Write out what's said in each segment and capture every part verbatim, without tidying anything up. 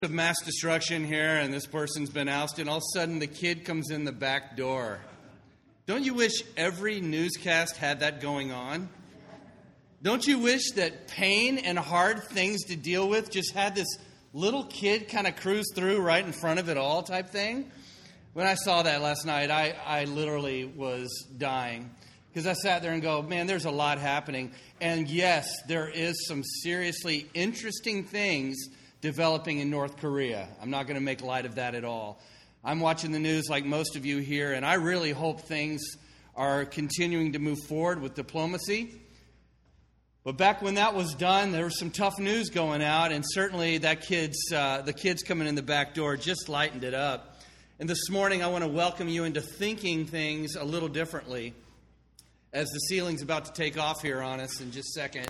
Of mass destruction here, and this person's been ousted, and all of a sudden the kid comes in the back door. Don't you wish every newscast had that going on? Don't you wish that pain and hard things to deal with just had this little kid kind of cruise through right in front of it all type thing? When I saw that last night, I, I literally was dying. Because I sat there and go, man, there's a lot happening. And yes, there is some seriously interesting things developing in North Korea. I'm not going to make light of that at all. I'm watching the news like most of you here, and I really hope things are continuing to move forward with diplomacy. But back when that was done, there was some tough news going out, and certainly that kid's, uh, the kids coming in the back door just lightened it up. And this morning I want to welcome you into thinking things a little differently as the ceiling's about to take off here on us in just a second.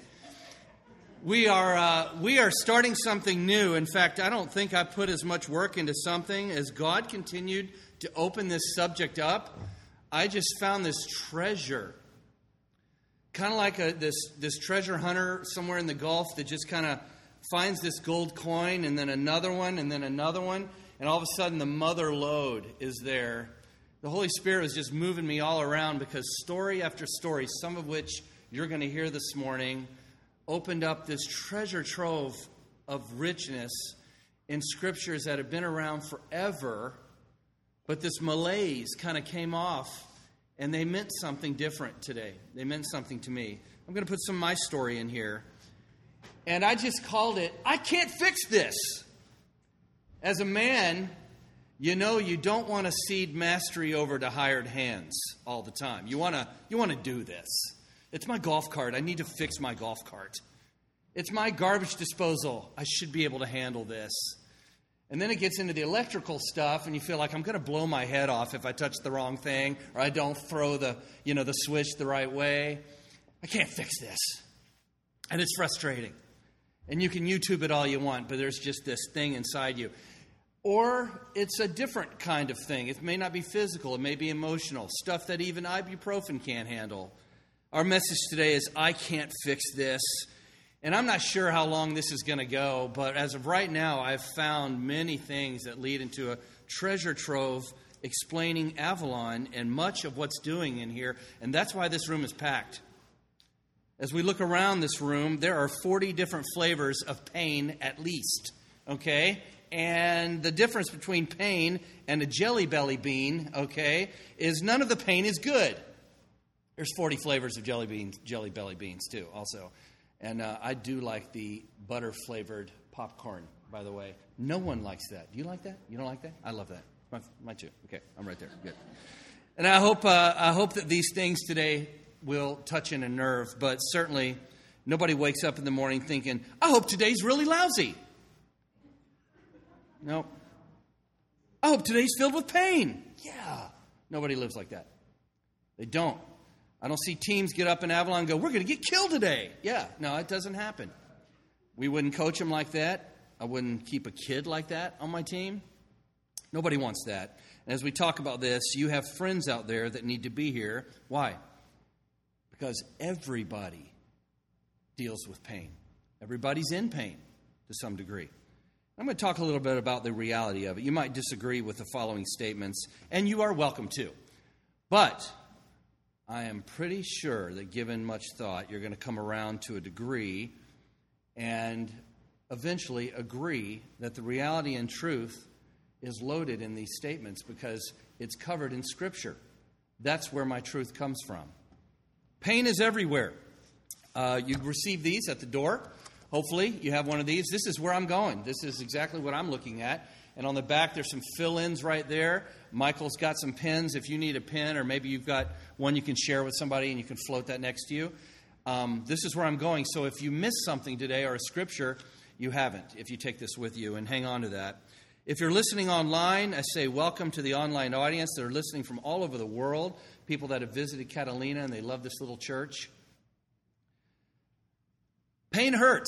We are uh, we are starting something new. In fact, I don't think I put as much work into something as God continued to open this subject up. I just found this treasure, kind of like a, this this treasure hunter somewhere in the Gulf that just kind of finds this gold coin and then another one and then another one, and all of a sudden the mother lode is there. The Holy Spirit is just moving me all around because story after story, some of which you're going to hear this morning, opened up this treasure trove of richness in scriptures that have been around forever, but this malaise kind of came off, and they meant something different today. They meant something to me. I'm going to put some of my story in here, and I just called it, I can't fix this. As a man, you know you don't want to cede mastery over to hired hands all the time. You want to you want to do this. It's my golf cart. I need to fix my golf cart. It's my garbage disposal. I should be able to handle this. And then it gets into the electrical stuff, and you feel like I'm going to blow my head off if I touch the wrong thing or I don't throw the, you know, the switch the right way. I can't fix this. And it's frustrating. And you can YouTube it all you want, but there's just this thing inside you. Or it's a different kind of thing. It may not be physical. It may be emotional. Stuff that even ibuprofen can't handle. Our message today is, I can't fix this. And I'm not sure how long this is going to go, but as of right now, I've found many things that lead into a treasure trove explaining Avalon and much of what's doing in here. And that's why this room is packed. As we look around this room, there are forty different flavors of pain at least, okay? And the difference between pain and a Jelly Belly bean, okay, is none of the pain is good. There's forty flavors of jelly beans, Jelly Belly beans, too, also. And uh, I do like the butter-flavored popcorn, by the way. No one likes that. Do you like that? You don't like that? I love that. Mine, mine too. Okay, I'm right there. Good. And I hope uh, I hope that these things today will touch in a nerve, but certainly nobody wakes up in the morning thinking, I hope today's really lousy. No. I hope today's filled with pain. Yeah. Nobody lives like that. They don't. I don't see teams get up in Avalon and go, we're going to get killed today. Yeah, no, it doesn't happen. We wouldn't coach them like that. I wouldn't keep a kid like that on my team. Nobody wants that. And as we talk about this, you have friends out there that need to be here. Why? Because everybody deals with pain. Everybody's in pain to some degree. I'm going to talk a little bit about the reality of it. You might disagree with the following statements, and you are welcome to. But I am pretty sure that given much thought, you're going to come around to a degree and eventually agree that the reality and truth is loaded in these statements because it's covered in Scripture. That's where my truth comes from. Pain is everywhere. Uh, you receive these at the door. Hopefully you have one of these. This is where I'm going. This is exactly what I'm looking at. And on the back, there's some fill-ins right there. Michael's got some pens if you need a pen, or maybe you've got one you can share with somebody and you can float that next to you. Um, this is where I'm going. So if you miss something today or a scripture, you haven't, if you take this with you, and hang on to that. If you're listening online, I say welcome to the online audience. They're listening from all over the world, people that have visited Catalina and they love this little church. Pain hurts.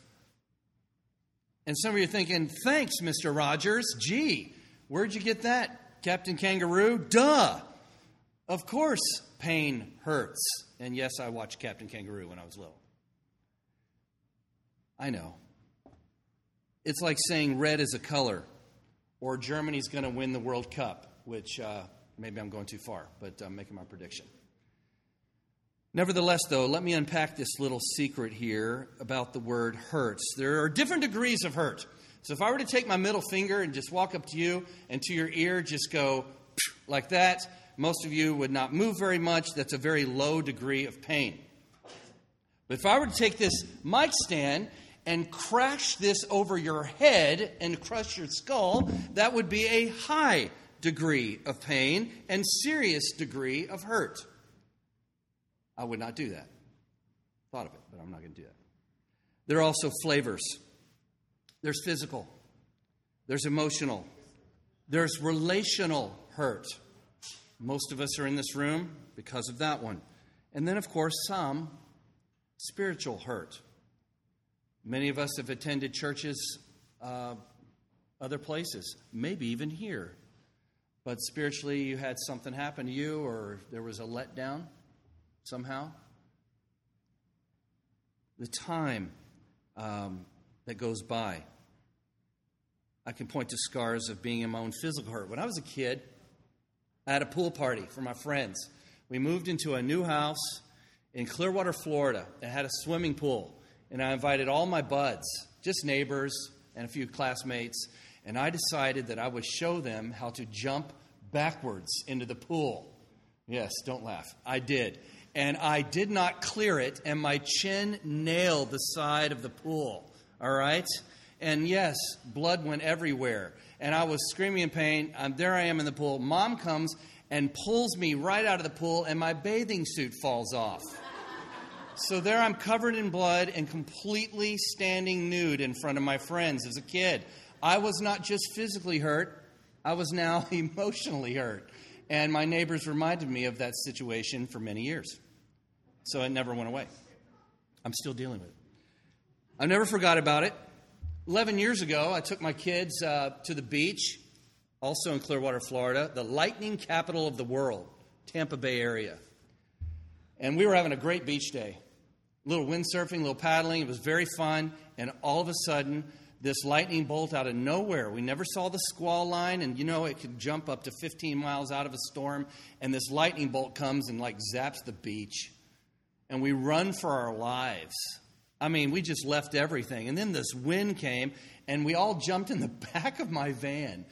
And some of you are thinking, thanks, Mister Rogers. Gee, where'd you get that? Captain Kangaroo? Duh. Of course, pain hurts. And yes, I watched Captain Kangaroo when I was little. I know. it's like saying red is a color, or Germany's going to win the World Cup, which uh, maybe I'm going too far, but I'm making my prediction. Nevertheless, though, let me unpack this little secret here about the word hurts. There are different degrees of hurt. So if I were to take my middle finger and just walk up to you and to your ear just go like that, most of you would not move very much. That's a very low degree of pain. But if I were to take this mic stand and crash this over your head and crush your skull, that would be a high degree of pain and serious degree of hurt. I would not do that. Thought of it, but I'm not going to do that. There are also flavors. There's physical. There's emotional. There's relational hurt. Most of us are in this room because of that one. And then, of course, some spiritual hurt. Many of us have attended churches, uh, other places, maybe even here. But spiritually, you had something happen to you, or there was a letdown somehow. The time um, that goes by. I can point to scars of being in my own physical hurt. When I was a kid, I had a pool party for my friends. We moved into a new house in Clearwater, Florida. It had a swimming pool. And I invited all my buds, just neighbors and a few classmates. And I decided that I would show them how to jump backwards into the pool. Yes, don't laugh. I did. And I did not clear it, and my chin nailed the side of the pool. All right? And yes, blood went everywhere. And I was screaming in pain. Um, there I am in the pool. Mom comes and pulls me right out of the pool, and my bathing suit falls off. So there I'm covered in blood and completely standing nude in front of my friends as a kid. I was not just physically hurt. I was now emotionally hurt. And my neighbors reminded me of that situation for many years. So it never went away. I'm still dealing with it. I never forgot about it. Eleven years ago, I took my kids uh, to the beach, also in Clearwater, Florida, the lightning capital of the world, Tampa Bay area. And we were having a great beach day. A little windsurfing, a little paddling. It was very fun. And all of a sudden, this lightning bolt out of nowhere. We never saw the squall line, and you know it could jump up to fifteen miles out of a storm. And this lightning bolt comes and like zaps the beach. And we run for our lives. I mean, we just left everything. And then this wind came, and we all jumped in the back of my van,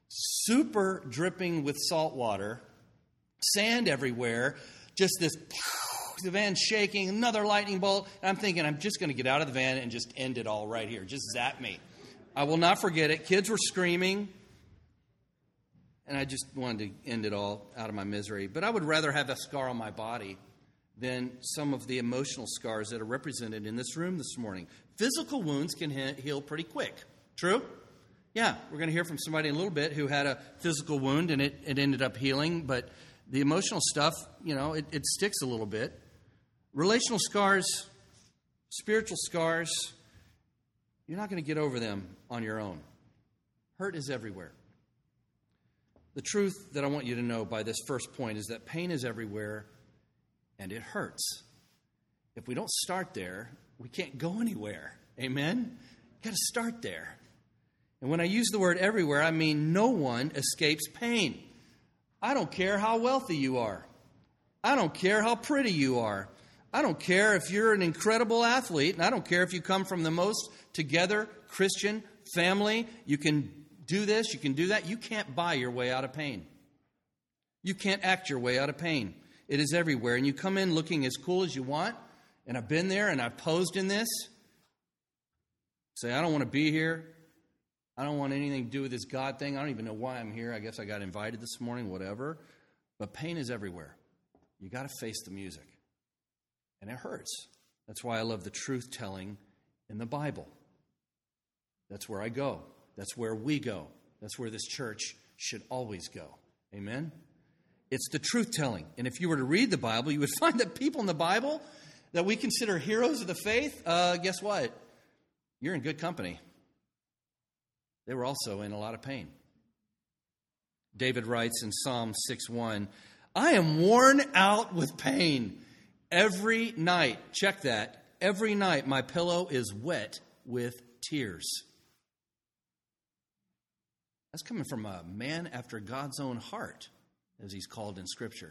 super dripping with salt water, sand everywhere, just this, the van shaking, another lightning bolt. And I'm thinking, I'm just going to get out of the van and just end it all right here. Just zap me. I will not forget it. Kids were screaming, and I just wanted to end it all out of my misery. But I would rather have a scar on my body than some of the emotional scars that are represented in this room this morning. Physical wounds can he- heal pretty quick. True? Yeah, we're going to hear from somebody in a little bit who had a physical wound and it, it ended up healing. But the emotional stuff, you know, it, it sticks a little bit. Relational scars, spiritual scars, you're not going to get over them on your own. Hurt is everywhere. The truth that I want you to know by this first point is that pain is everywhere. And it hurts. If we don't start there, we can't go anywhere. Amen? You've got to start there. And when I use the word everywhere, I mean no one escapes pain. I don't care how wealthy you are. I don't care how pretty you are. I don't care if you're an incredible athlete. And I don't care if you come from the most together Christian family. You can do this, you can do that. You can't buy your way out of pain. You can't act your way out of pain. It is everywhere. And you come in looking as cool as you want. And I've been there and I've posed in this. Say, I don't want to be here. I don't want anything to do with this God thing. I don't even know why I'm here. I guess I got invited this morning, whatever. But pain is everywhere. You got to face the music. And it hurts. That's why I love the truth telling in the Bible. That's where I go. That's where we go. That's where this church should always go. Amen? It's the truth-telling. And if you were to read the Bible, you would find that people in the Bible that we consider heroes of the faith, uh, guess what? You're in good company. They were also in a lot of pain. David writes in Psalm six one, I am worn out with pain every night. Check that. Every night my pillow is wet with tears. That's coming from a man after God's own heart, as he's called in Scripture.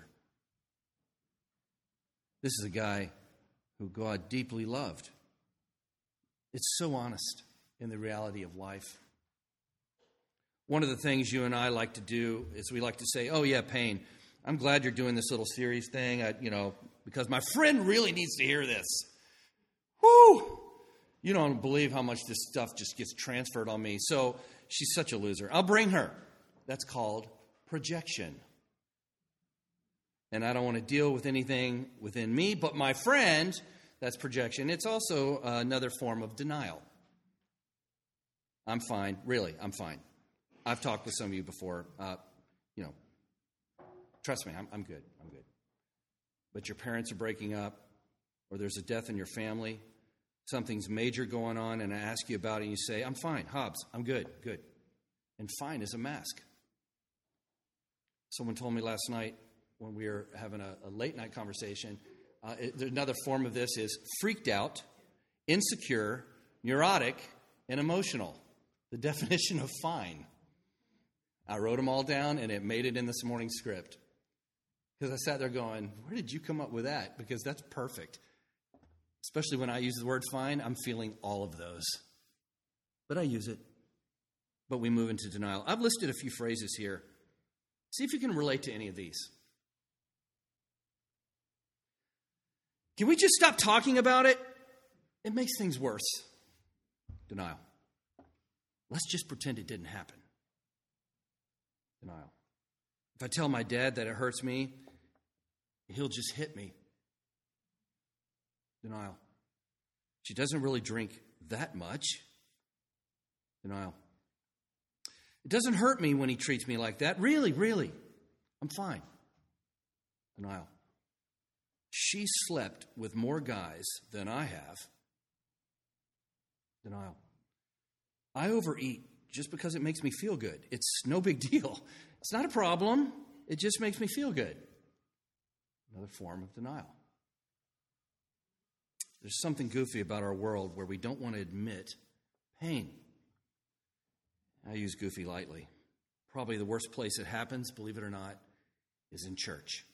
This is a guy who God deeply loved. It's so honest in the reality of life. One of the things you and I like to do is we like to say, oh yeah, Payne, I'm glad you're doing this little series thing, I, you know, because my friend really needs to hear this. Whoo! You don't believe how much this stuff just gets transferred on me. So she's such a loser. I'll bring her. That's called projection. And I don't want to deal with anything within me, but my friend, that's projection. It's also another form of denial. I'm fine. Really, I'm fine. I've talked with some of you before. Uh, you know, trust me, I'm, I'm good. I'm good. But your parents are breaking up, or there's a death in your family, something's major going on, and I ask you about it, and you say, I'm fine. Hobbs, I'm good. Good. And fine is a mask. Someone told me last night when we were having a, a late-night conversation, uh, it, another form of this is freaked out, insecure, neurotic, and emotional. The definition of fine. I wrote them all down, and it made it in this morning's script. Because I sat there going, where did you come up with that? Because that's perfect. Especially when I use the word fine, I'm feeling all of those. But I use it. But we move into denial. I've listed a few phrases here. See if you can relate to any of these. Can we just stop talking about it? It makes things worse. Denial. Let's just pretend it didn't happen. Denial. If I tell my dad that it hurts me, he'll just hit me. Denial. She doesn't really drink that much. Denial. It doesn't hurt me when he treats me like that. Really, really. I'm fine. Denial. She slept with more guys than I have. Denial. I overeat just because it makes me feel good. It's no big deal. It's not a problem. It just makes me feel good. Another form of denial. There's something goofy about our world where we don't want to admit pain. I use goofy lightly. Probably the worst place it happens, believe it or not, is in church.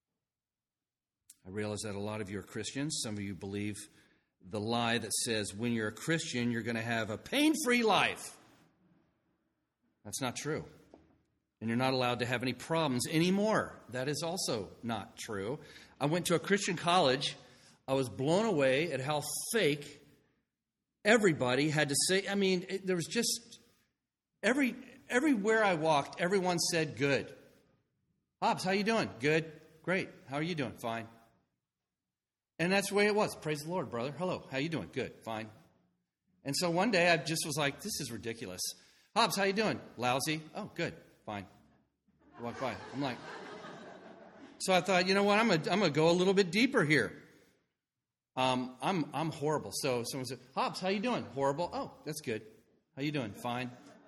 I realize that a lot of you are Christians. Some of you believe the lie that says when you're a Christian, you're going to have a pain-free life. That's not true. And you're not allowed to have any problems anymore. That is also not true. I went to a Christian college. I was blown away at how fake everybody had to say. I mean, it, there was just every everywhere I walked, everyone said good. Hobbs, how you doing? Good. Great. How are you doing? Fine. And that's the way it was. Praise the Lord, brother. Hello. How you doing? Good. Fine. And so one day I just was like, this is ridiculous. Hobbs, how you doing? Lousy. Oh, good. Fine. I walked by. I'm like, so I thought, you know what? I'm gonna I'm gonna go a little bit deeper here. Um, I'm I'm horrible. So someone said, Hobbs, how you doing? Horrible. Oh, that's good. How you doing? Fine.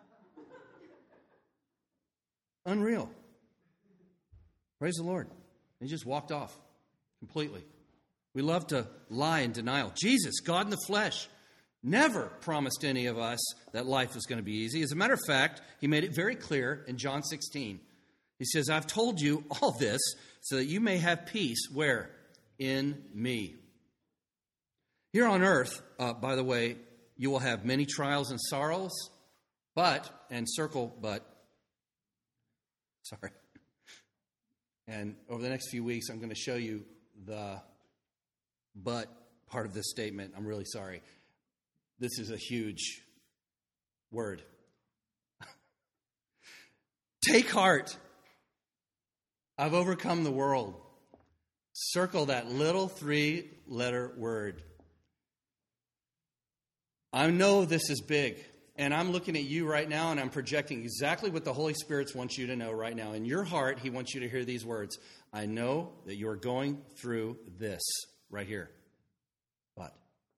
Unreal. Praise the Lord. He just walked off completely. We love to lie in denial. Jesus, God in the flesh, never promised any of us that life was going to be easy. As a matter of fact, he made it very clear in John sixteen. He says, I've told you all this so that you may have peace. Where? In me. Here on earth, uh, by the way, you will have many trials and sorrows, but, and circle but, sorry. And over the next few weeks, I'm going to show you the but part of this statement. I'm really sorry. This is a huge word. Take heart. I've overcome the world. Circle that little three-letter word. I know this is big, and I'm looking at you right now, and I'm projecting exactly what the Holy Spirit wants you to know right now. In your heart, he wants you to hear these words. I know that you're going through this right here, but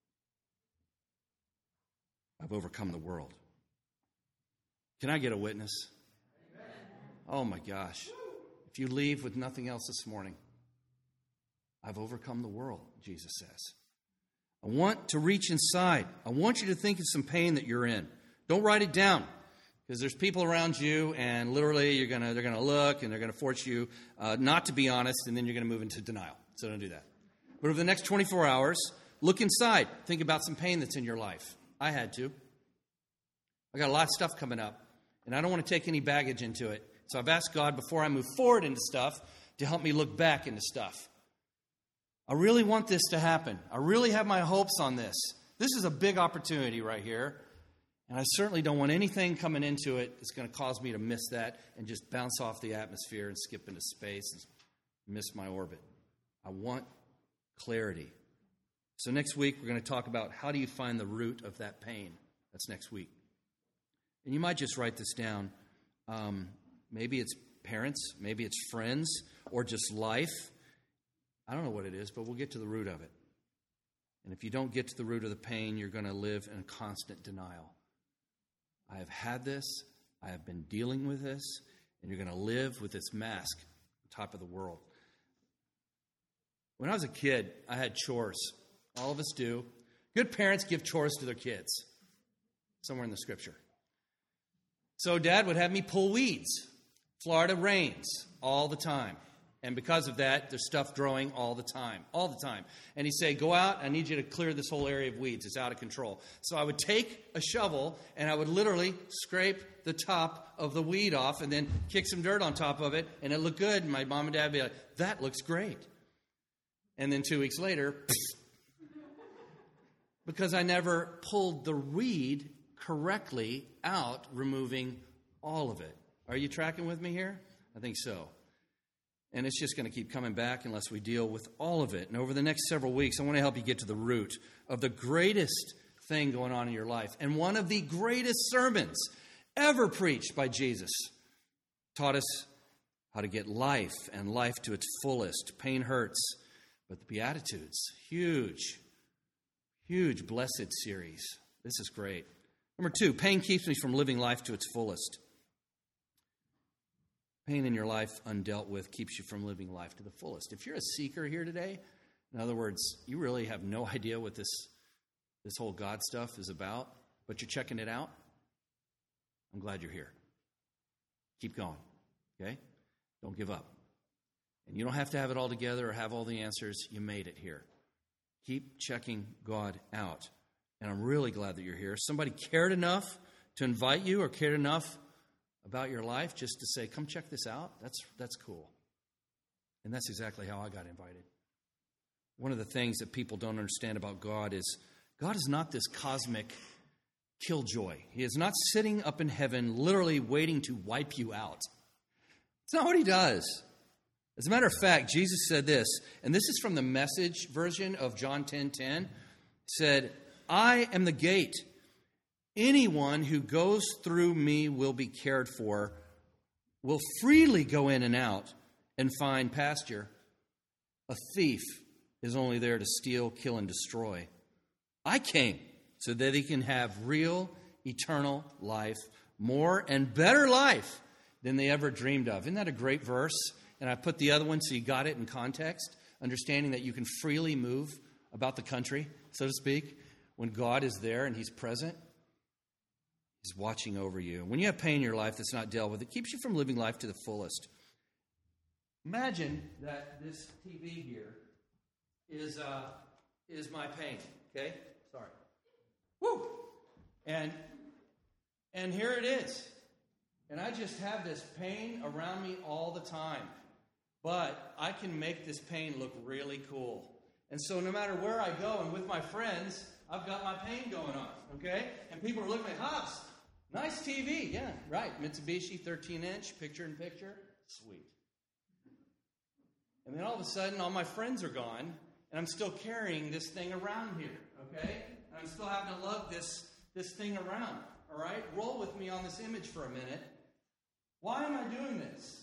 I've overcome the world. Can I get a witness? Amen. Oh, my gosh. If you leave with nothing else this morning, I've overcome the world, Jesus says. I want to reach inside. I want you to think of some pain that you're in. Don't write it down. Because there's people around you, and literally you're gonna they're gonna look, and they're gonna force you uh, not to be honest, and then you're gonna move into denial. So don't do that. But over the next twenty-four hours, look inside. Think about some pain that's in your life. I had to. I got a lot of stuff coming up, and I don't want to take any baggage into it. So I've asked God before I move forward into stuff to help me look back into stuff. I really want this to happen. I really have my hopes on this. This is a big opportunity right here. And I certainly don't want anything coming into it that's going to cause me to miss that and just bounce off the atmosphere and skip into space and miss my orbit. I want clarity. So next week we're going to talk about how do you find the root of that pain. That's next week. And you might just write this down. Um, maybe it's parents, maybe it's friends, or just life. I don't know what it is, but we'll get to the root of it. And if you don't get to the root of the pain, you're going to live in constant denial. I have had this, I have been dealing with this, and you're going to live with this mask on top of the world. When I was a kid, I had chores. All of us do. Good parents give chores to their kids. Somewhere in the scripture. So Dad would have me pull weeds. Florida rains all the time. And because of that, there's stuff growing all the time, all the time. And he'd say, go out, I need you to clear this whole area of weeds. It's out of control. So I would take a shovel, and I would literally scrape the top of the weed off and then kick some dirt on top of it, and it looked good. And my mom and dad would be like, that looks great. And then two weeks later, because I never pulled the weed correctly out, removing all of it. Are you tracking with me here? I think so. And it's just going to keep coming back unless we deal with all of it. And over the next several weeks, I want to help you get to the root of the greatest thing going on in your life. And one of the greatest sermons ever preached by Jesus taught us how to get life and life to its fullest. Pain hurts, but the Beatitudes, huge, huge blessed series. This is great. Number two, pain keeps me from living life to its fullest. Pain in your life undealt with keeps you from living life to the fullest. If you're a seeker here today, in other words, you really have no idea what this, this whole God stuff is about, but you're checking it out, I'm glad you're here. Keep going, okay? Don't give up. And you don't have to have it all together or have all the answers. You made it here. Keep checking God out. And I'm really glad that you're here. Somebody cared enough to invite you or cared enough about your life just to say, come check this out. That's that's cool. And that's exactly how I got invited. One of the things that people don't understand about God is God is not this cosmic killjoy. He is not sitting up in heaven literally waiting to wipe you out. It's not what he does. As a matter of fact, Jesus said this, and this is from the Message version of John ten ten, said, I am the gate. Anyone who goes through me will be cared for, will freely go in and out and find pasture. A thief is only there to steal, kill, and destroy. I came so that he can have real, eternal life, more and better life than they ever dreamed of. Isn't that a great verse? And I put the other one so you got it in context, understanding that you can freely move about the country, so to speak, when God is there and he's present. He's watching over you. When you have pain in your life that's not dealt with, it keeps you from living life to the fullest. Imagine that this T V here is uh, is my pain. Okay, sorry. Woo! And and here it is, and I just have this pain around me all the time. But I can make this pain look really cool. And so no matter where I go and with my friends, I've got my pain going on. Okay, and people are looking at Hobbs. Nice T V, yeah, right. Mitsubishi thirteen inch, picture-in-picture, sweet. And then all of a sudden, all my friends are gone, and I'm still carrying this thing around here, okay? And I'm still having to lug this, this thing around, all right? Roll with me on this image for a minute. Why am I doing this?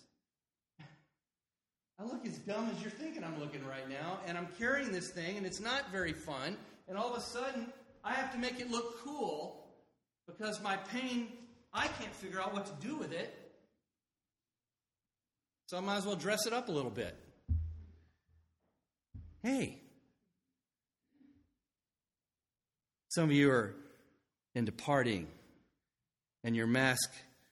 I look as dumb as you're thinking I'm looking right now, and I'm carrying this thing, and it's not very fun, and all of a sudden, I have to make it look cool because my pain, I can't figure out what to do with it. So I might as well dress it up a little bit. Hey. Some of you are into partying, and your mask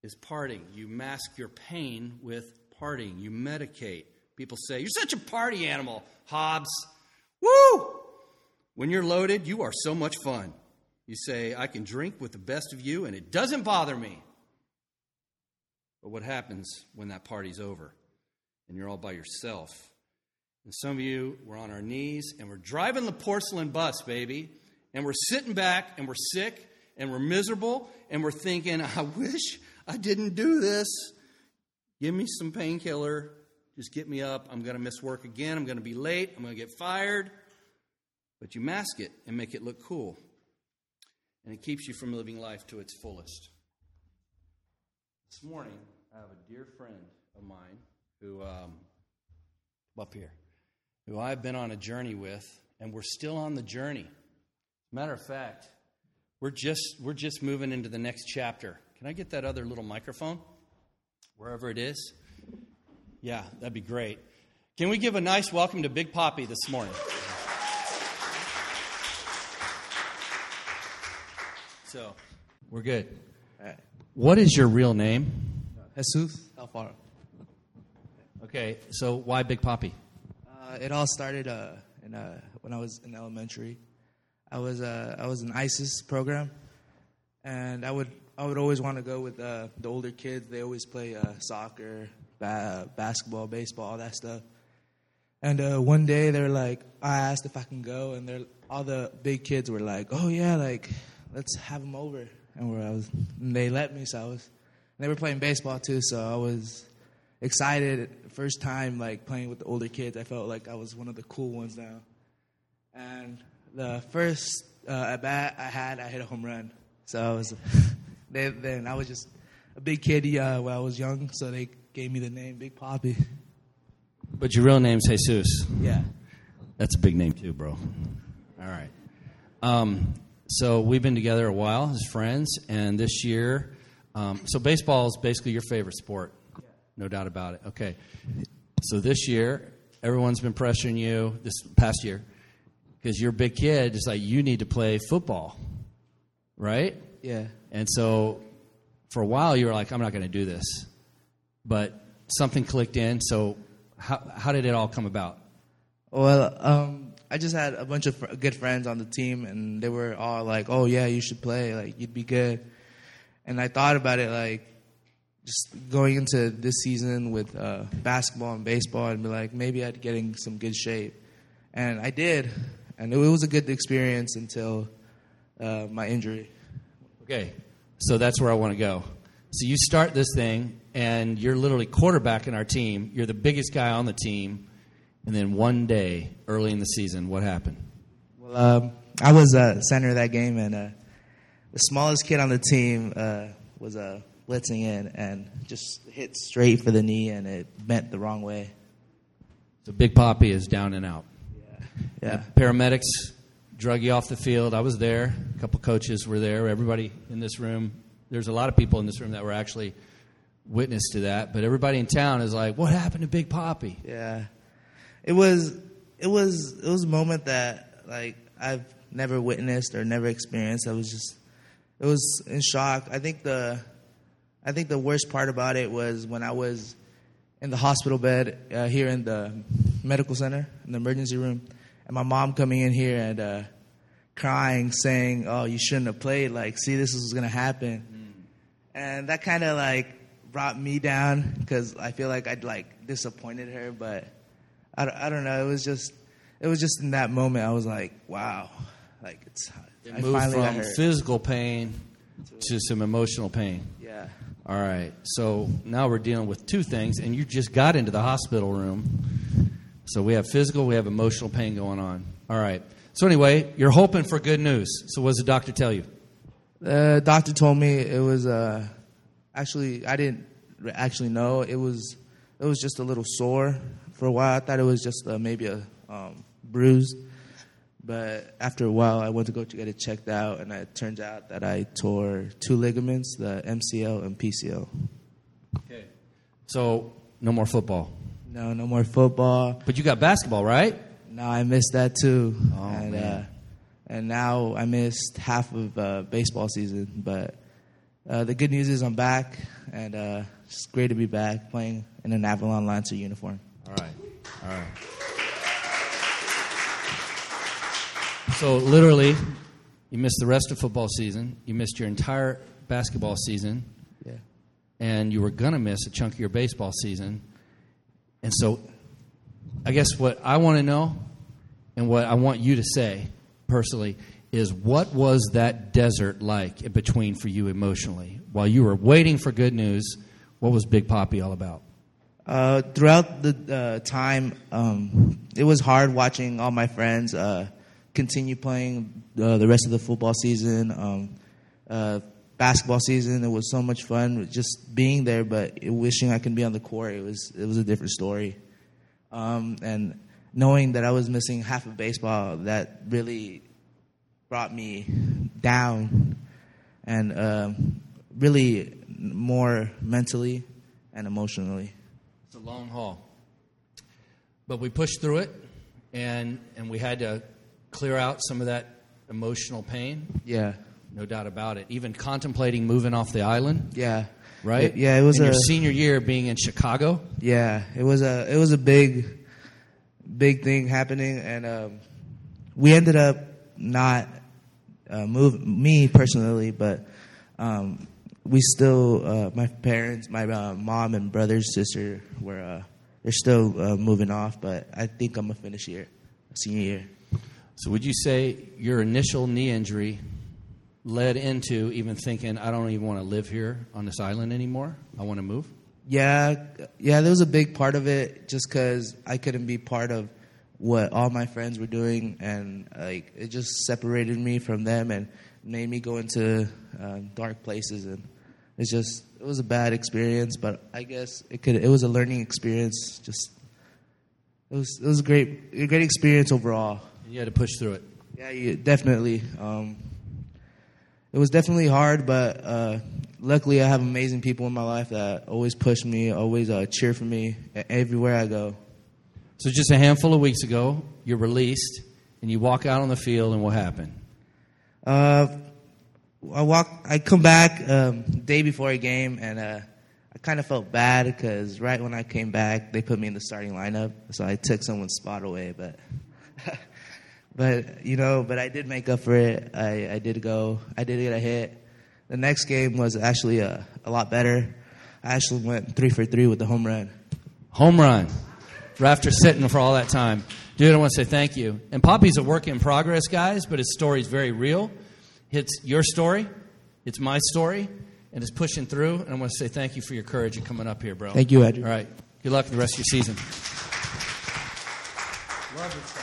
is partying. You mask your pain with partying. You medicate. People say, you're such a party animal, Hobbs. Woo! When you're loaded, you are so much fun. You say, I can drink with the best of you, and it doesn't bother me. But what happens when that party's over and you're all by yourself? And some of you, we're on our knees, and we're driving the porcelain bus, baby, and we're sitting back, and we're sick, and we're miserable, and we're thinking, I wish I didn't do this. Give me some painkiller. Just get me up. I'm going to miss work again. I'm going to be late. I'm going to get fired. But you mask it and make it look cool. And it keeps you from living life to its fullest. This morning, I have a dear friend of mine who, um, up here, who I've been on a journey with, and we're still on the journey. Matter of fact, we're just we're just moving into the next chapter. Can I get that other little microphone? Wherever it is? Yeah, that'd be great. Can we give a nice welcome to Big Poppy this morning? So, we're good. What is your real name? Jesus Alfaro. Okay, so why Big Poppy? Uh, it all started uh, in, uh, when I was in elementary. I was uh, I was in ISIS program, and I would I would always want to go with uh, the older kids. They always play uh, soccer, ba- basketball, baseball, all that stuff. And uh, one day they're like, I asked if I can go, and they're all the big kids were like, oh yeah, like let's have them over. And where I was, and they let me, so I was. And they were playing baseball too, so I was excited. First time like playing with the older kids, I felt like I was one of the cool ones now. And the first uh, at bat I had, I hit a home run. So I was. they, then I was just a big kid uh, when I was young, so they gave me the name Big Poppy. But your real name's Jesus. Yeah. That's a big name too, bro. All right. Um. So we've been together a while as friends, and this year, um, so baseball is basically your favorite sport, no doubt about it. Okay, so this year, everyone's been pressuring you this past year because you're a big kid. It's like you need to play football, right? Yeah. And so for a while, you were like, I'm not going to do this, but something clicked in. So how how did it all come about? Well, um. I just had a bunch of fr- good friends on the team, and they were all like, oh, yeah, you should play. Like, you'd be good. And I thought about it, like, just going into this season with uh, basketball and baseball and be like, maybe I'd get in some good shape. And I did. And it was a good experience until uh, my injury. Okay, so that's where I want to go. So you start this thing, and you're literally quarterbacking our team. You're the biggest guy on the team. And then one day, early in the season, what happened? Well, um, I was uh, center of that game, and uh, the smallest kid on the team uh, was uh, blitzing in and just hit straight for the knee, and it bent the wrong way. So Big Poppy is down and out. Yeah. Yeah. And paramedics drug you off the field. I was there. A couple coaches were there. Everybody in this room. There's a lot of people in this room that were actually witness to that. But everybody in town is like, what happened to Big Poppy? Yeah. It was it was it was a moment that like I've never witnessed or never experienced. I was just it was in shock. I think the I think the worst part about it was when I was in the hospital bed uh, here in the medical center in the emergency room, and my mom coming in here and uh, crying, saying, "Oh, you shouldn't have played. Like, see, this was gonna happen," mm. and that kind of like brought me down because I feel like I'd like disappointed her, but. I don't, I don't know. It was just, it was just in that moment. I was like, "Wow!" Like it's. It I moved finally got from hurt. physical pain to some emotional pain. Yeah. All right. So now we're dealing with two things, and you just got into the hospital room. So we have physical, we have emotional pain going on. All right. So anyway, you're hoping for good news. So what does the doctor tell you? The doctor told me it was uh, actually I didn't actually know it was it was just a little sore. For a while, I thought it was just uh, maybe a um, bruise, but after a while, I went to go to get it checked out, and it turns out that I tore two ligaments, the M C L and P C L. Okay. So no more football. No, no more football. But you got basketball, right? No, I missed that too. Oh, and, man. Uh, and now I missed half of uh, baseball season, but Uh, the good news is I'm back, and uh, it's great to be back playing in an Avalon Lancer uniform. All right. All right. So literally, you missed the rest of football season. You missed your entire basketball season. Yeah. And you were going to miss a chunk of your baseball season. And so I guess what I want to know and what I want you to say personally is, what was that desert like in between for you emotionally? While you were waiting for good news, what was Big Papi all about? Uh, throughout the uh, time, um, it was hard watching all my friends uh, continue playing uh, the rest of the football season, um, uh, basketball season. It was so much fun just being there, but wishing I could be on the court. It was it was a different story. Um, and knowing that I was missing half of baseball, that really brought me down, and um, really more mentally and emotionally. It's a long haul. But we pushed through it, and and we had to clear out some of that emotional pain. Yeah. No doubt about it. Even contemplating moving off the island. Yeah. Right? It, yeah, it was in a your senior year being in Chicago. Yeah, it was a it was a big big thing happening, and um, we ended up not uh, move me personally, but um, we still uh, my parents, my uh, mom and brothers, sister were uh, they're still uh, moving off, but I think I'm gonna finish year senior year. So would you say your initial knee injury led into even thinking, I don't even want to live here on this island anymore? I want to move? Yeah, yeah, there was a big part of it just because I couldn't be part of what all my friends were doing, and like it just separated me from them and made me go into uh, dark places, and it's just it was a bad experience, but I guess it could it was a learning experience. Just it was it was a great a great experience overall. And you had to push through it. Yeah, you, definitely. Um, it was definitely hard, but uh, luckily I have amazing people in my life that always push me, always uh, cheer for me everywhere I go. So just a handful of weeks ago, you're released, and you walk out on the field, and what happened? Uh, I walk. I come back um, day before a game, and uh, I kind of felt bad because right when I came back, they put me in the starting lineup, so I took someone's spot away. But, but you know, but I did make up for it. I, I did go. I did get a hit. The next game was actually a, a lot better. I actually went three for three with the home run. Home run. After sitting for all that time. Dude, I want to say thank you. And Papi's a work in progress, guys, but his story is very real. It's your story. It's my story. And it's pushing through. And I want to say thank you for your courage and coming up here, bro. Thank you, Andrew. All right. Good luck with the rest of your season. Love this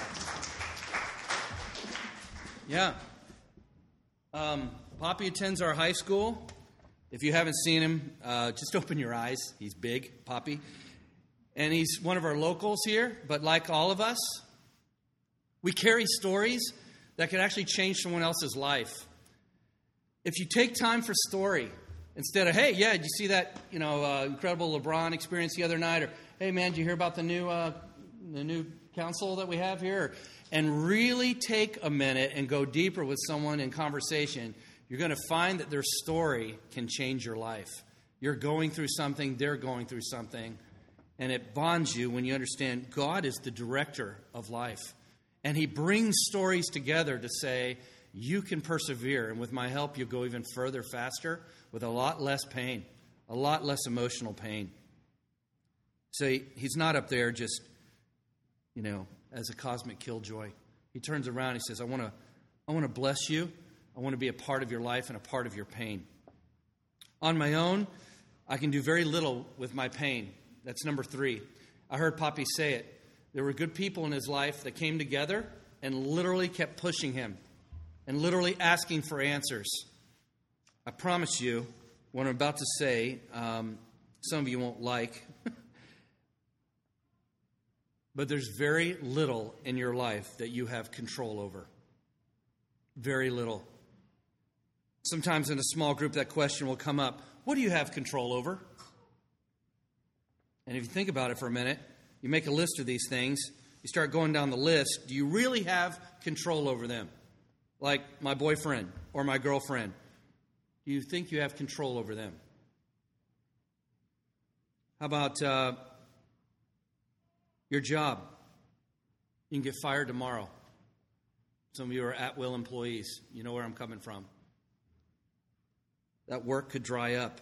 guy. Yeah. Um, Papi attends our high school. If you haven't seen him, uh, just open your eyes. He's big, Papi. And he's one of our locals here, but like all of us, we carry stories that could actually change someone else's life. If you take time for story, instead of, hey, yeah, did you see that, you know, uh, incredible LeBron experience the other night? Or, hey, man, did you hear about the new uh, the new council that we have here? And really take a minute and go deeper with someone in conversation, you're going to find that their story can change your life. You're going through something, they're going through something. And it bonds you when you understand God is the director of life. And he brings stories together to say, you can persevere. And with my help, you'll go even further, faster, with a lot less pain, a lot less emotional pain. So he, he's not up there just, you know, as a cosmic killjoy. He turns around and he says, I want to I want to bless you. I want to be a part of your life and a part of your pain. On my own, I can do very little with my pain. That's number three. I heard Papi say it. There were good people in his life that came together and literally kept pushing him and literally asking for answers. I promise you, what I'm about to say, um, some of you won't like, but there's very little in your life that you have control over. Very little. Sometimes in a small group, that question will come up. What do you have control over? And if you think about it for a minute, you make a list of these things, you start going down the list, do you really have control over them? Like my boyfriend or my girlfriend Do you think you have control over them? How about uh, your job? You can get fired tomorrow. Some of you are at-will employees. You know where I'm coming from. That work could dry up.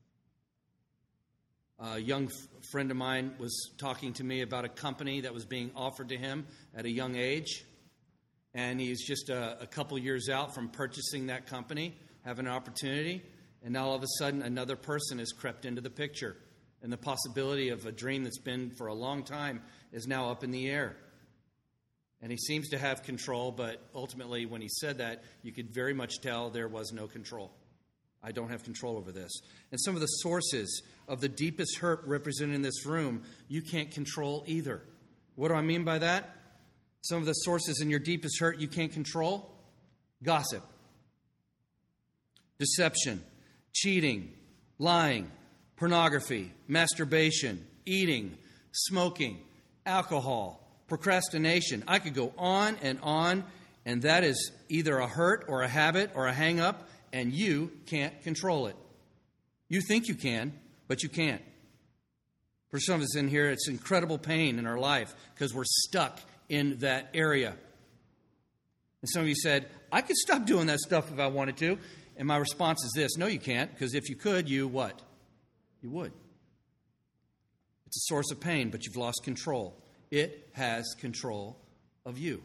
A young f- friend of mine was talking to me about a company that was being offered to him at a young age. And he's just a, a couple years out from purchasing that company, having an opportunity. And now all of a sudden another person has crept into the picture. And the possibility of a dream that's been for a long time is now up in the air. And he seems to have control, but ultimately when he said that, you could very much tell there was no control. I don't have control over this. And some of the sources of the deepest hurt represented in this room, you can't control either. What do I mean by that? Some of the sources in your deepest hurt you can't control: gossip, deception, cheating, lying, pornography, masturbation, eating, smoking, alcohol, procrastination. I could go on and on, and that is either a hurt or a habit or a hang-up, and you can't control it. You think you can, but you can't. For some of us in here, it's incredible pain in our life because we're stuck in that area. And some of you said, I could stop doing that stuff if I wanted to. And my response is this: no, you can't, because if you could, you what? You would. It's a source of pain, but you've lost control. It has control of you.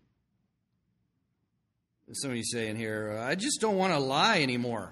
Some of you say in here, I just don't want to lie anymore.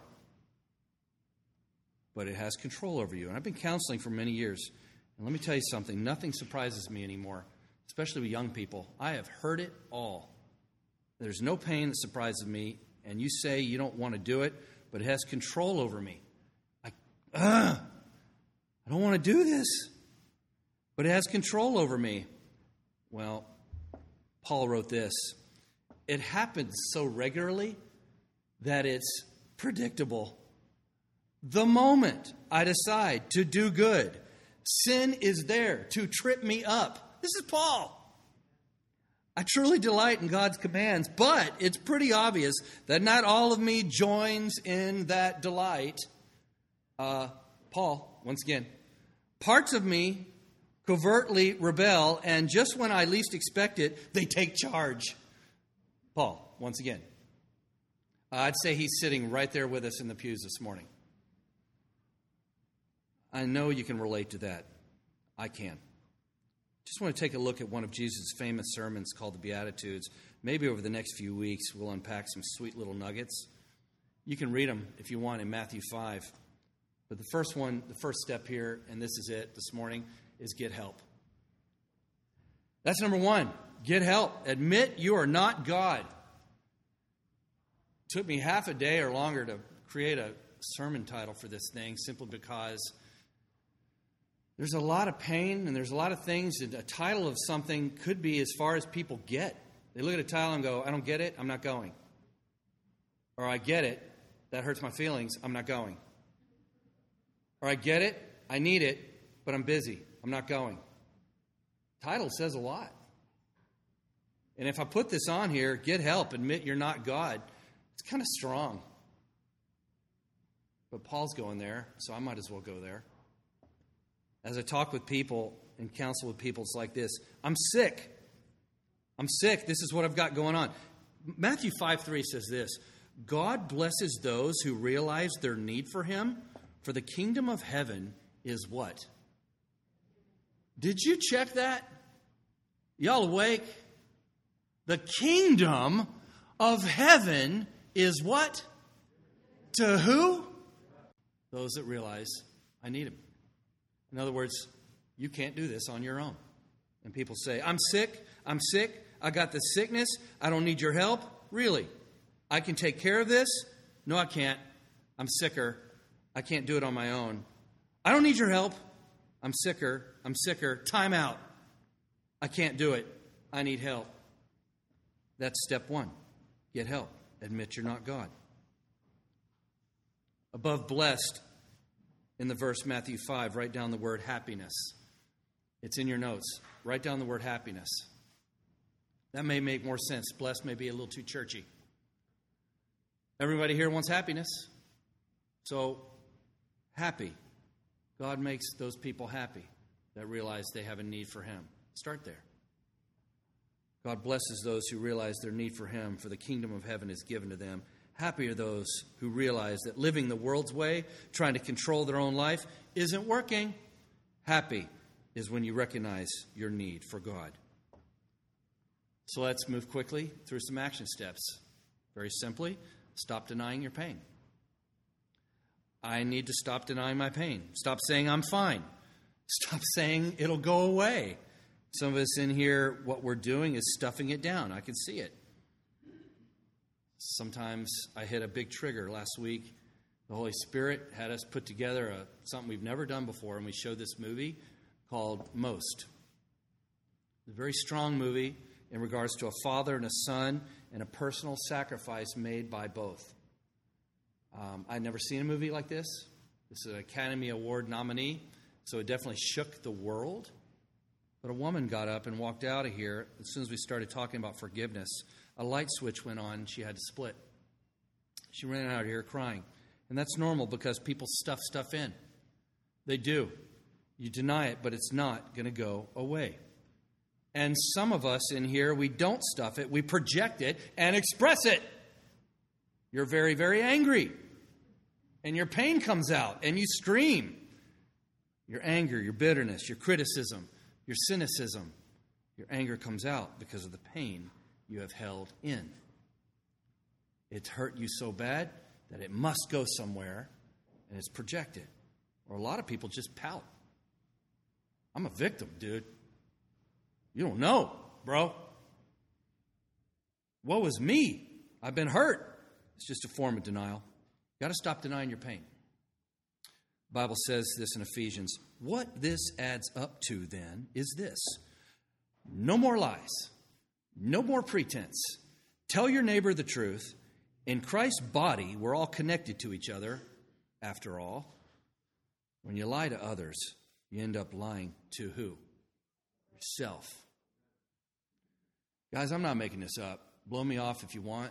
But it has control over you. And I've been counseling for many years. And let me tell you something. Nothing surprises me anymore, especially with young people. I have heard it all. There's no pain that surprises me. And you say you don't want to do it, but it has control over me. I, uh, I don't want to do this, but it has control over me. Well, Paul wrote this: it happens so regularly that it's predictable. The moment I decide to do good, sin is there to trip me up. This is Paul. I truly delight in God's commands, but it's pretty obvious that not all of me joins in that delight. Uh, Paul, once again, parts of me covertly rebel, and just when I least expect it, they take charge. Paul, once again. Uh, I'd say he's sitting right there with us in the pews this morning. I know you can relate to that. I can. Just want to take a look at one of Jesus' famous sermons called the Beatitudes. Maybe over the next few weeks we'll unpack some sweet little nuggets. You can read them if you want in Matthew five. But the first one, the first step here, and this is it this morning, is get help. That's number one. Get help. Admit you are not God. It took me half a day or longer to create a sermon title for this thing, simply because there's a lot of pain and there's a lot of things that a title of something could be as far as people get. They look at a title and go, I don't get it, I'm not going. Or I get it, that hurts my feelings, I'm not going. Or I get it, I need it, but I'm busy, I'm not going. Title says a lot. And if I put this on here, get help, admit you're not God, it's kind of strong. But Paul's going there, so I might as well go there. As I talk with people and counsel with people, it's like this: I'm sick. I'm sick. This is what I've got going on. Matthew five three says this: God blesses those who realize their need for him, for the kingdom of heaven is what? Did you check that? Y'all awake? The kingdom of heaven is what? To who? Those that realize I need him. In other words, you can't do this on your own. And people say, I'm sick, I'm sick, I got the sickness, I don't need your help. Really? I can take care of this? No, I can't. I'm sicker. I can't do it on my own. I don't need your help. I'm sicker. I'm sicker. Time out. I can't do it. I need help. That's step one. Get help. Admit you're not God. Above blessed, in the verse Matthew five, write down the word happiness. It's in your notes. Write down the word happiness. That may make more sense. Blessed may be a little too churchy. Everybody here wants happiness. So, happy. God makes those people happy that realize they have a need for Him. Start there. God blesses those who realize their need for Him, for the kingdom of heaven is given to them. Happy are those who realize that living the world's way, trying to control their own life, isn't working. Happy is when you recognize your need for God. So let's move quickly through some action steps. Very simply, stop denying your pain. I need to stop denying my pain. Stop saying I'm fine. Stop saying it'll go away. Some of us in here, what we're doing is stuffing it down. I can see it. Sometimes I hit a big trigger. Last week, the Holy Spirit had us put together a, something we've never done before, and we showed this movie called Most. It's a very strong movie in regards to a father and a son and a personal sacrifice made by both. Um, I'd never seen a movie like this. This is an Academy Award nominee, so it definitely shook the world. But a woman got up and walked out of here as soon as we started talking about forgiveness. A light switch went on, and she had to split. She ran out of here crying. And that's normal because people stuff stuff in. They do. You deny it, but it's not going to go away. And some of us in here, we don't stuff it. We project it and express it. You're very, very angry. And your pain comes out, and you scream. Your anger, your bitterness, your criticism, your cynicism, your anger comes out because of the pain you have held in. It's hurt you so bad that it must go somewhere, and it's projected. Or a lot of people just pout. I'm a victim, dude. You don't know, bro. Woe is me. I've been hurt. It's just a form of denial. You've got to stop denying your pain. The Bible says this in Ephesians. What this adds up to, then, is this. No more lies. No more pretense. Tell your neighbor the truth. In Christ's body, we're all connected to each other, after all. When you lie to others, you end up lying to who? Yourself. Guys, I'm not making this up. Blow me off if you want.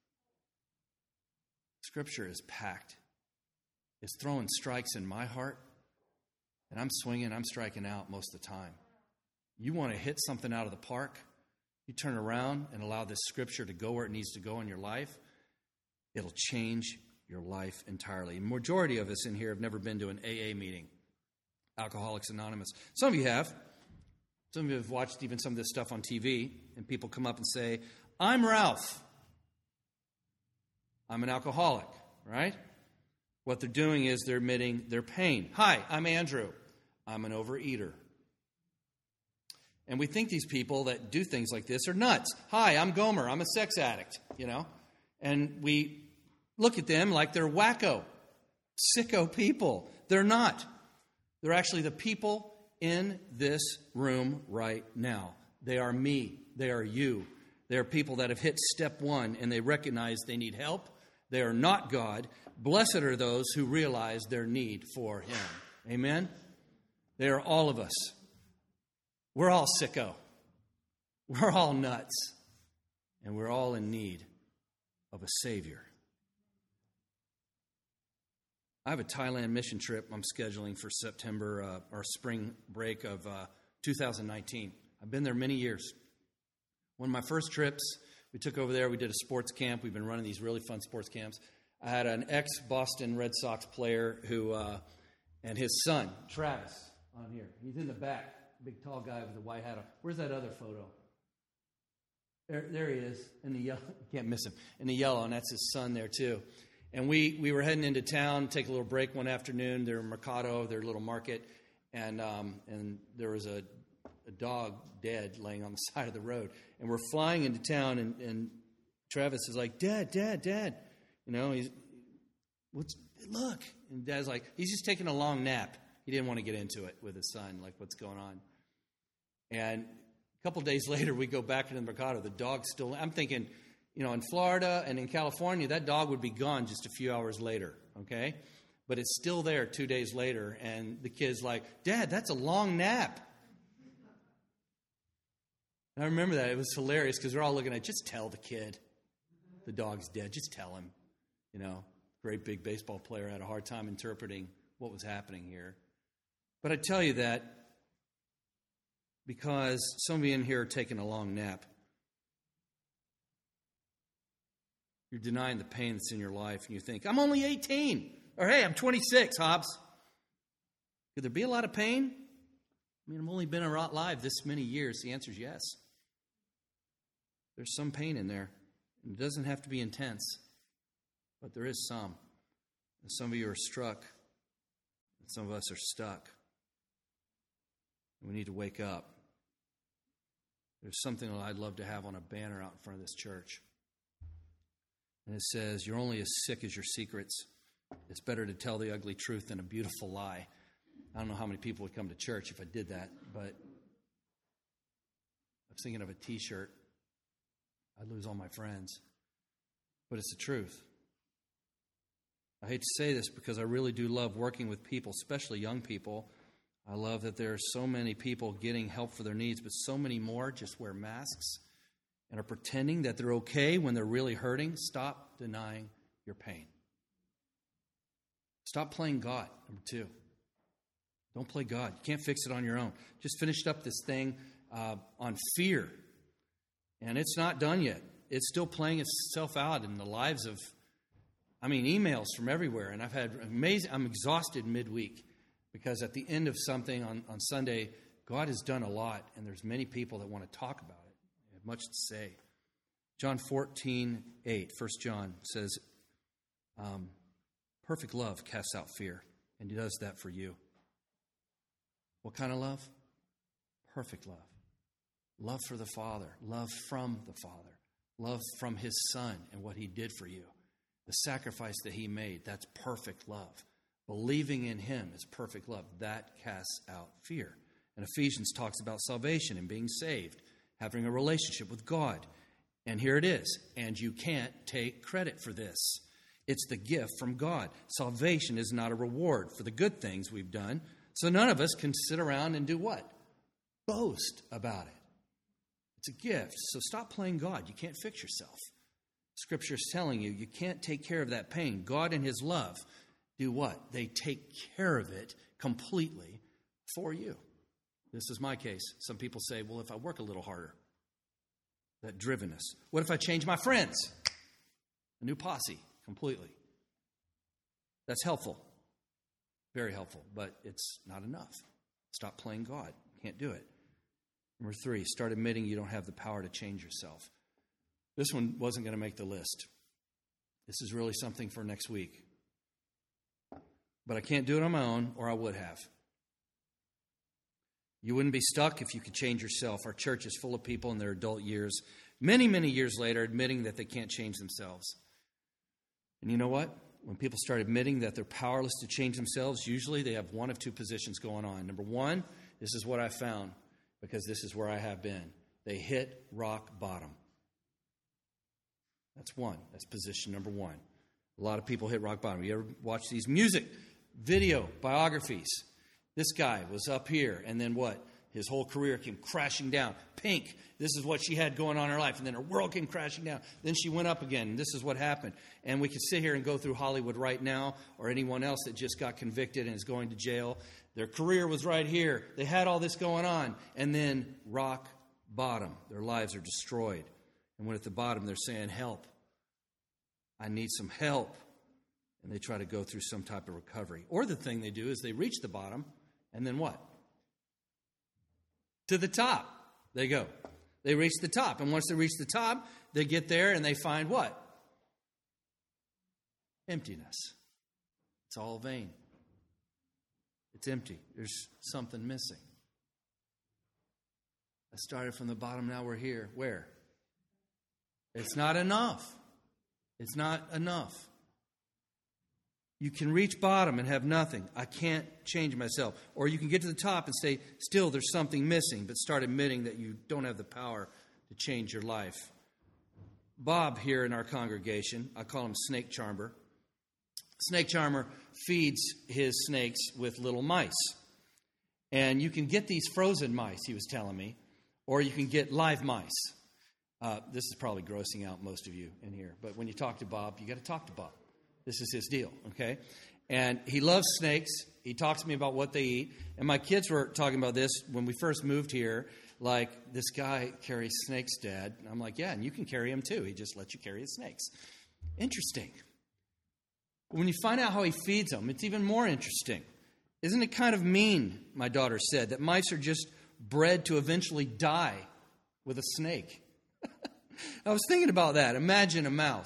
Scripture is packed. It's throwing strikes in my heart, and I'm swinging, I'm striking out most of the time. You want to hit something out of the park, you turn around and allow this Scripture to go where it needs to go in your life, it'll change your life entirely. The majority of us in here have never been to an A A meeting, Alcoholics Anonymous. Some of you have. Some of you have watched even some of this stuff on T V, and people come up and say, I'm Ralph. I'm an alcoholic, right? What they're doing is they're admitting their pain. Hi, I'm Andrew. I'm an overeater. And we think these people that do things like this are nuts. Hi, I'm Gomer. I'm a sex addict, you know. And we look at them like they're wacko, sicko people. They're not. They're actually the people in this room right now. They are me. They are you. They are people that have hit step one and they recognize they need help. They are not God. Blessed are those who realize their need for Him. Amen? They are all of us. We're all sicko. We're all nuts. And we're all in need of a Savior. I have a Thailand mission trip I'm scheduling for September uh, or spring break of uh, two thousand nineteen. I've been there many years. One of my first trips, we took over there, we did a sports camp. We've been running these really fun sports camps. I had an ex-Boston Red Sox player who, uh, and his son, Travis, on here. He's in the back, big tall guy with a white hat on. Where's that other photo? There, there he is, in the yellow. Can't miss him. In the yellow, and that's his son there too. And we, we were heading into town, take a little break one afternoon. They're in Mercado, their little market, and um, and there was a, a dog dead laying on the side of the road. And we're flying into town, and, and Travis is like, Dad, Dad, Dad. You know, he's, what's, look. And Dad's like, he's just taking a long nap. He didn't want to get into it with his son, like what's going on. And a couple days later, we go back to the Mercado. The dog's still, I'm thinking, you know, in Florida and in California, that dog would be gone just a few hours later, okay? But it's still there two days later, and the kid's like, Dad, that's a long nap. And I remember that. It was hilarious because we're all looking at, just tell the kid the dog's dead. Just tell him, you know. great big baseball player, had a hard time interpreting what was happening here. But I tell you that because some of you in here are taking a long nap. You're denying the pain that's in your life, and you think, I'm only eighteen. Or, hey, I'm twenty-six, Hobbs. Could there be a lot of pain? I mean, I've only been alive this many years. The answer is yes. There's some pain in there. It doesn't have to be intense, but there is some. And some of you are struck, and some of us are stuck. We need to wake up. There's something that I'd love to have on a banner out in front of this church. And it says, you're only as sick as your secrets. It's better to tell the ugly truth than a beautiful lie. I don't know how many people would come to church if I did that, but I was thinking of a T-shirt. I'd lose all my friends. But it's the truth. I hate to say this because I really do love working with people, especially young people. I love that there are so many people getting help for their needs, but so many more just wear masks and are pretending that they're okay when they're really hurting. Stop denying your pain. Stop playing God, number two. Don't play God. You can't fix it on your own. Just finished up this thing uh, on fear, and it's not done yet. It's still playing itself out in the lives of, I mean, emails from everywhere. And I've had amazing, I'm exhausted midweek because at the end of something on, on Sunday, God has done a lot, and there's many people that want to talk about it. They have much to say. John fourteen eight, First John says, um, perfect love casts out fear, and he does that for you. What kind of love? Perfect love. Love for the Father. Love from the Father. Love from his Son and what he did for you. The sacrifice that he made, that's perfect love. Believing in him is perfect love. That casts out fear. And Ephesians talks about salvation and being saved, having a relationship with God. And here it is. And you can't take credit for this. It's the gift from God. Salvation is not a reward for the good things we've done. So none of us can sit around and do what? Boast about it. It's a gift. So stop playing God. You can't fix yourself. Scripture is telling you you can't take care of that pain. God in his love do what? They take care of it completely for you. This is my case. Some people say, well, if I work a little harder, that drivenness. What if I change my friends? A new posse completely. That's helpful. Very helpful, but it's not enough. Stop playing God. Can't do it. Number three, start admitting you don't have the power to change yourself. This one wasn't going to make the list. This is really something for next week. But I can't do it on my own, or I would have. You wouldn't be stuck if you could change yourself. Our church is full of people in their adult years, many, many years later, admitting that they can't change themselves. And you know what? When people start admitting that they're powerless to change themselves, usually they have one of two positions going on. Number one, this is what I found, because this is where I have been. They hit rock bottom. That's one. That's position number one. A lot of people hit rock bottom. You ever watch these music video biographies? This guy was up here, and then what? His whole career came crashing down. Pink, this is what she had going on in her life, and then her world came crashing down. Then she went up again, and this is what happened. And we could sit here and go through Hollywood right now, or anyone else that just got convicted and is going to jail. Their career was right here. They had all this going on, and then rock bottom. Their lives are destroyed. And when at the bottom, they're saying, help. I need some help. And they try to go through some type of recovery. Or the thing they do is they reach the bottom, and then what? To the top. They go. They reach the top. And once they reach the top, they get there and they find what? Emptiness. It's all vain. It's empty. There's something missing. I started from the bottom, now we're here. Where? It's not enough. It's not enough. You can reach bottom and have nothing. I can't change myself. Or you can get to the top and say, still there's something missing, but start admitting that you don't have the power to change your life. Bob here in our congregation, I call him Snake Charmer. Snake Charmer feeds his snakes with little mice. And you can get these frozen mice, he was telling me, or you can get live mice. Uh, this is probably grossing out most of you in here. But when you talk to Bob, you got to talk to Bob. This is his deal, okay? And he loves snakes. He talks to me about what they eat. And my kids were talking about this when we first moved here. Like, this guy carries snakes, Dad. And I'm like, yeah, and you can carry him too. He just lets you carry his snakes. Interesting. When you find out how he feeds them, it's even more interesting. Isn't it kind of mean, my daughter said, that mice are just bred to eventually die with a snake? I was thinking about that. Imagine a mouse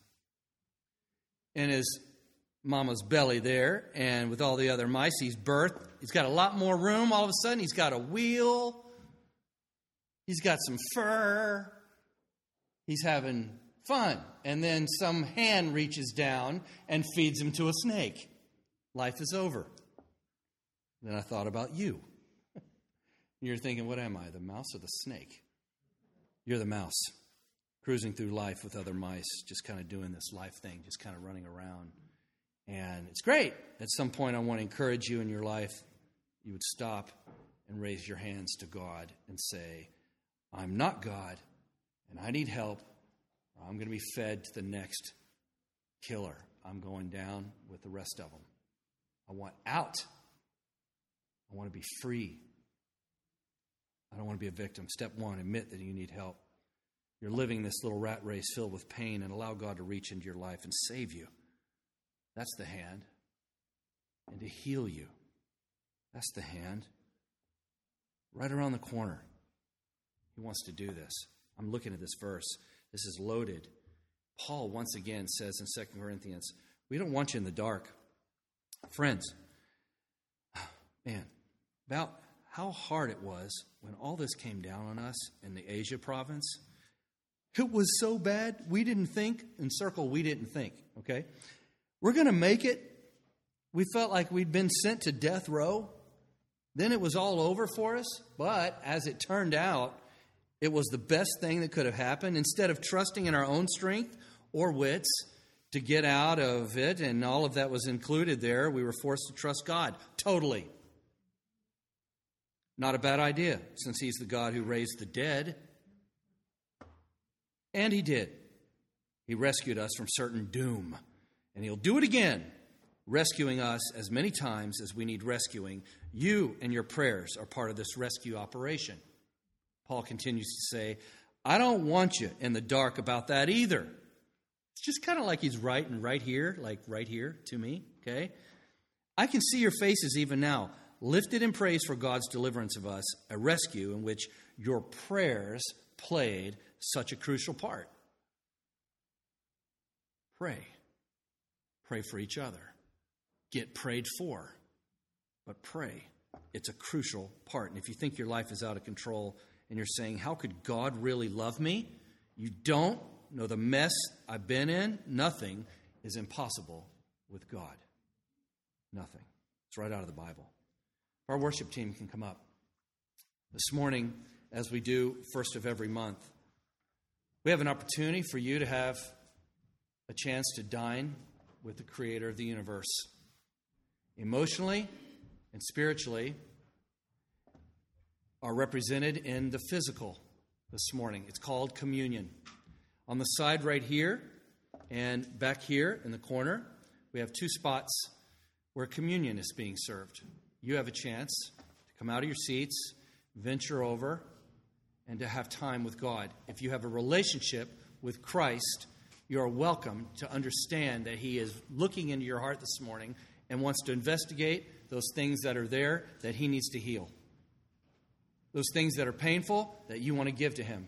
in his mama's belly there, and with all the other mice, he's birthed. He's got a lot more room. All of a sudden, he's got a wheel. He's got some fur. He's having fun. And then some hand reaches down and feeds him to a snake. Life is over. Then I thought about you. You're thinking, what am I, the mouse or the snake? You're the mouse, cruising through life with other mice, just kind of doing this life thing, just kind of running around. And it's great. At some point, I want to encourage you in your life, you would stop and raise your hands to God and say, I'm not God, and I need help. I'm going to be fed to the next killer. I'm going down with the rest of them. I want out. I want to be free. I don't want to be a victim. Step one, admit that you need help. You're living this little rat race filled with pain, and allow God to reach into your life and save you. That's the hand. And to heal you. That's the hand. Right around the corner. He wants to do this. I'm looking at this verse. This is loaded. Paul once again says in Second Corinthians, we don't want you in the dark. Friends, man, about how hard it was when all this came down on us in the Asia province. It was so bad, we didn't think, in circle, we didn't think, okay? We're going to make it. We felt like we'd been sent to death row. Then it was all over for us. But as it turned out, it was the best thing that could have happened. Instead of trusting in our own strength or wits to get out of it, and all of that was included there, we were forced to trust God totally. Not a bad idea, since He's the God who raised the dead. And He did. He rescued us from certain doom. And He'll do it again, rescuing us as many times as we need rescuing. You and your prayers are part of this rescue operation. Paul continues to say, I don't want you in the dark about that either. It's just kind of like he's writing right here, like right here to me, okay? I can see your faces even now, lifted in praise for God's deliverance of us, a rescue in which your prayers played such a crucial part. Pray. Pray for each other. Get prayed for. But pray. It's a crucial part. And if you think your life is out of control and you're saying, how could God really love me? You don't know the mess I've been in. Nothing is impossible with God. Nothing. It's right out of the Bible. Our worship team can come up. This morning, as we do first of every month, we have an opportunity for you to have a chance to dine with the Creator of the universe. Emotionally and spiritually are represented in the physical this morning. It's called communion. On the side right here and back here in the corner, we have two spots where communion is being served. You have a chance to come out of your seats, venture over, and to have time with God. If you have a relationship with Christ, you are welcome to understand that He is looking into your heart this morning and wants to investigate those things that are there that He needs to heal. Those things that are painful that you want to give to Him.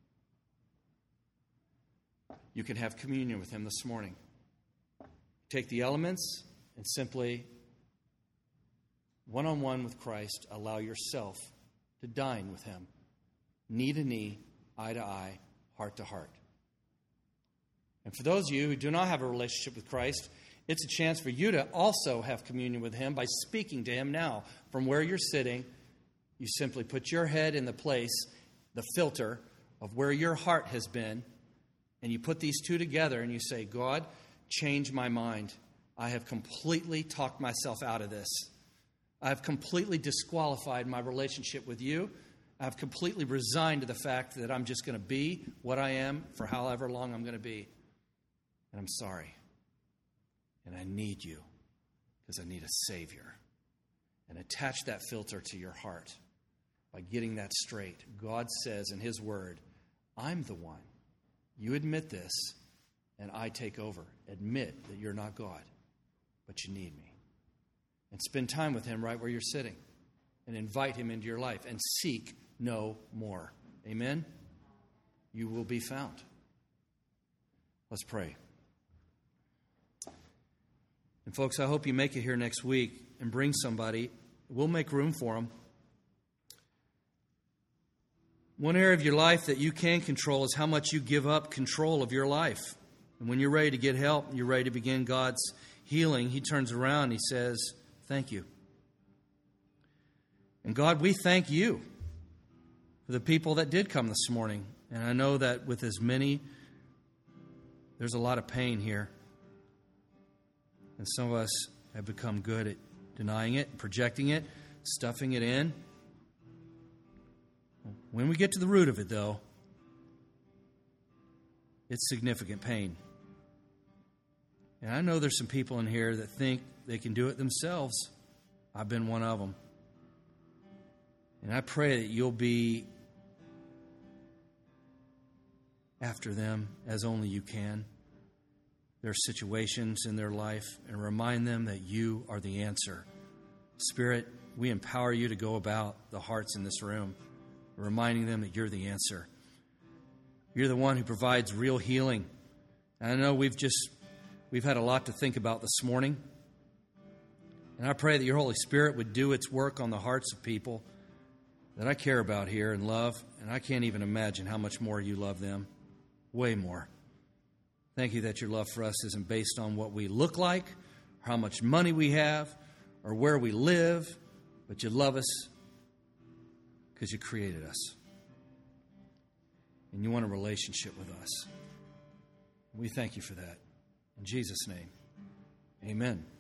You can have communion with Him this morning. Take the elements and simply, one-on-one with Christ, allow yourself to dine with Him. Knee to knee, eye to eye, heart to heart. And for those of you who do not have a relationship with Christ, it's a chance for you to also have communion with Him by speaking to Him now. From where you're sitting, you simply put your head in the place, the filter of where your heart has been, and you put these two together and you say, God, change my mind. I have completely talked myself out of this. I have completely disqualified my relationship with you. I've completely resigned to the fact that I'm just going to be what I am for however long I'm going to be. And I'm sorry. And I need you because I need a Savior. And attach that filter to your heart by getting that straight. God says in His Word, I'm the one. You admit this, and I take over. Admit that you're not God, but you need me. And spend time with Him right where you're sitting. And invite Him into your life. And seek no more. Amen? You will be found. Let's pray. And folks, I hope you make it here next week and bring somebody. We'll make room for them. One area of your life that you can control is how much you give up control of your life. And when you're ready to get help, you're ready to begin God's healing, He turns around and He says, thank you. And God, we thank you for the people that did come this morning. And I know that with as many, there's a lot of pain here. And some of us have become good at denying it, projecting it, stuffing it in. When we get to the root of it, though, it's significant pain. And I know there's some people in here that think they can do it themselves. I've been one of them. And I pray that you'll be after them as only you can. Their situations in their life, and remind them that you are the answer. Spirit, we empower you to go about the hearts in this room, reminding them that you're the answer. You're the one who provides real healing. And I know we've just we've had a lot to think about this morning. And I pray that your Holy Spirit would do its work on the hearts of people that I care about here and love. And I can't even imagine how much more you love them. Way more. Thank you that your love for us isn't based on what we look like, or how much money we have, or where we live, but you love us because you created us. And you want a relationship with us. We thank you for that. In Jesus' name, amen.